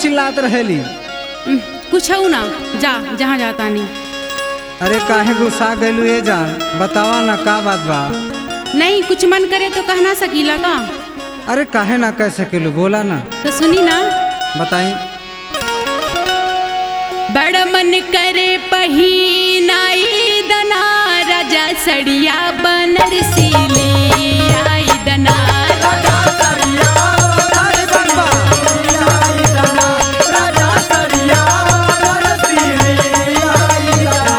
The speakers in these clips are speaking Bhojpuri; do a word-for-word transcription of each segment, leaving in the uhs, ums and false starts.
चिल्लात रहेली? कुछ हो ना, जा जहाँ जाता नहीं। अरे काहे गुस्सा गइलू ये जान, बतावा ना का बात बा? नहीं कुछ मन करे तो कह ना सकीला का? अरे काहे ना कह सकेलू, बोला ना। तो सुनी ना, बताई। बड़ मन करे पहिनाई दना राजा सड़िया बनरसी ले आई दना राजा सड़िया बनरसी ले आई दना राजा सड़िया बनरसी ले आई दना।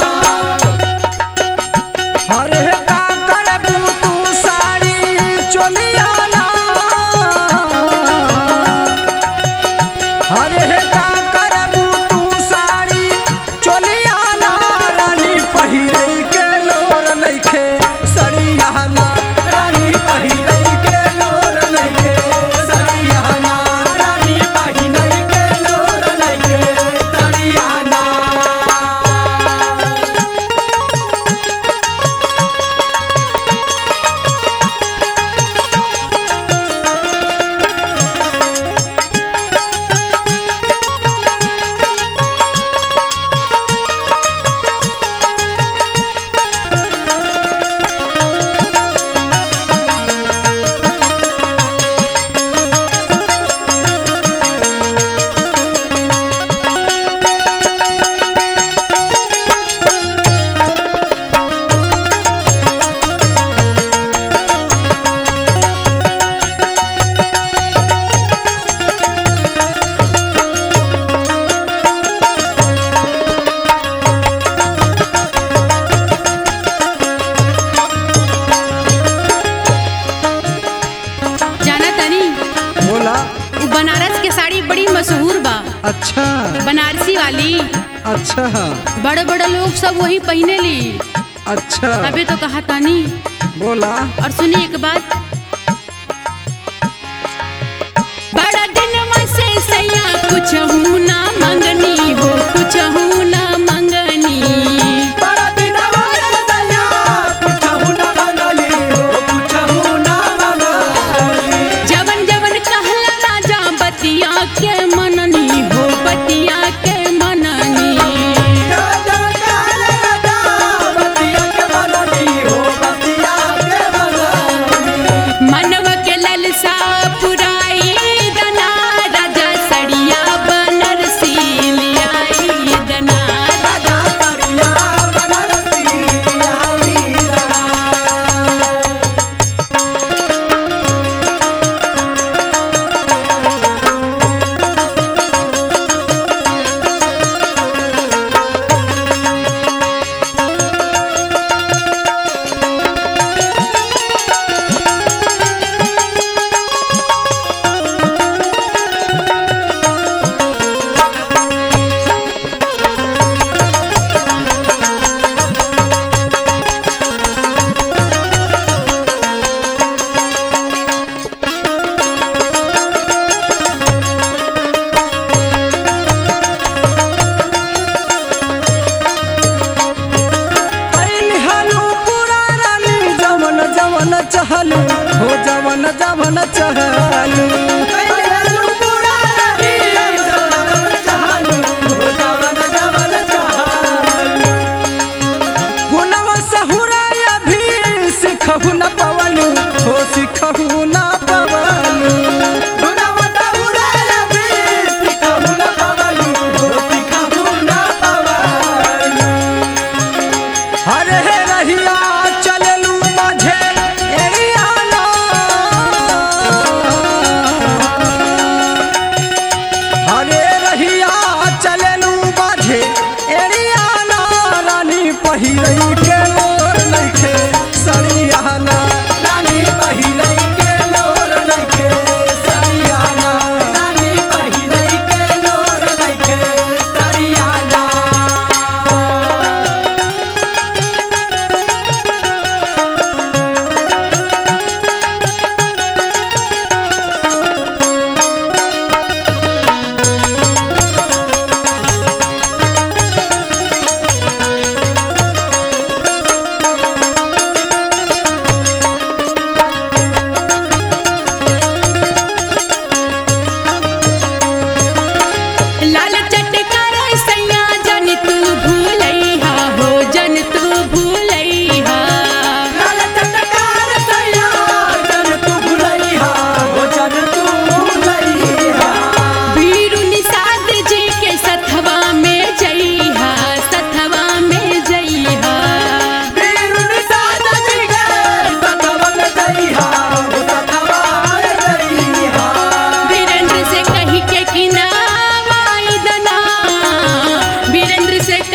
अरे का करबू तू साड़ी चोलिया ना, अरे का करबू तू साड़ी चोलिया ना, रानी पहिरे के लोर नइखे सड़िया ना, रानी पहिरे के लोर नइखे सड़िया ना, रानी पहिरे के लोर नइखे सड़िया ना। जाना तनी, बोला। वो बनारस के साड़ी बड़ी मशहूर बा। अच्छा बनारसी वाली अच्छा बड़े बड़े लोग सब वही पहने ली। अच्छा अबे तो कहा तानी, बोला। और सुनिए एक बात, बड़ा दिन से सैया कुछ हूँ ना मंगनी हो, कुछ हूँ ना मंगनी, बड़ा दिन से सैया कुछ हूँ ना मंगनी हो, कुछ हूँ ना मंगनी। जवन जवन कहला राजा बतिया के मननी हो, बतिया के मननी, मनव के ललसा पुराई दना राजा सड़िया बनरसी ले आई दना राजा सड़िया बनरसी ले आई दना। चहलू हो जवन जवन चहलू, गुनवा सहुरा अभी सिखहु न पवलू हो, सिखहु न पवलू, गुनवा सहुरा अभी सिखहु न पवलू हो, सिखहु न पवलू। हरे रहिया चललू माझे एरिया ना, हरे रहिया चललू माझे एरिया ना, रानी पहिरे के लोर नइखे सड़िया ना, रानी पहिरे के लोर नइखे सड़िया ना, रानी पहिरे के लोर नइखे सड़िया ना।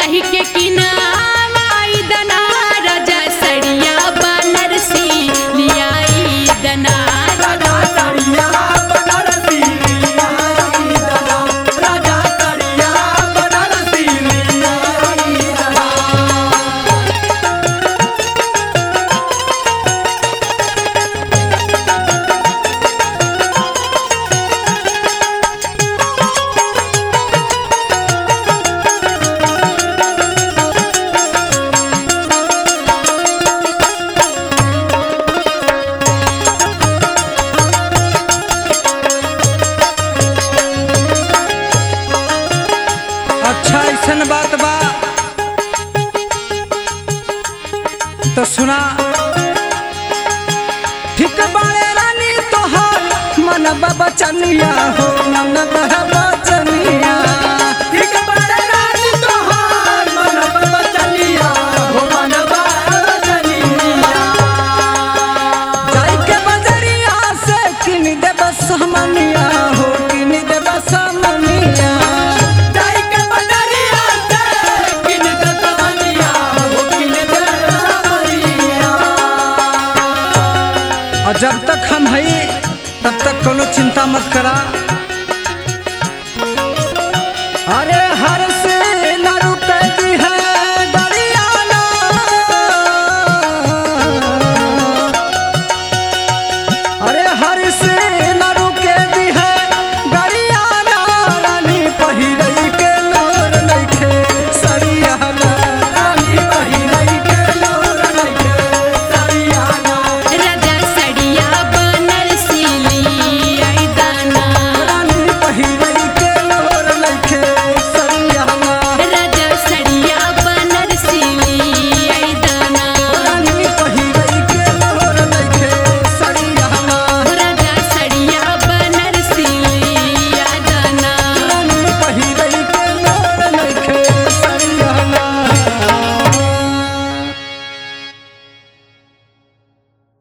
कही के किनावाई दना राजा सड़िया बनारसी लियाई दना राजा सड़िया बनारसी लियाई दना राजा सड़िया बनारसी लियाई दना। अच्छा ऐसन बात बा तो सुना ठीक बाड़े रानी तोहार मन बचनिया हो मन बचनिया ठीक बाड़े रानी तोहार मन बचनिया हो मन बचनिया जाई के बजरिया से किन देब सामनिया हो किन देब सामनिया और जब तक हम हई तब तक कोनो चिंता मत करा।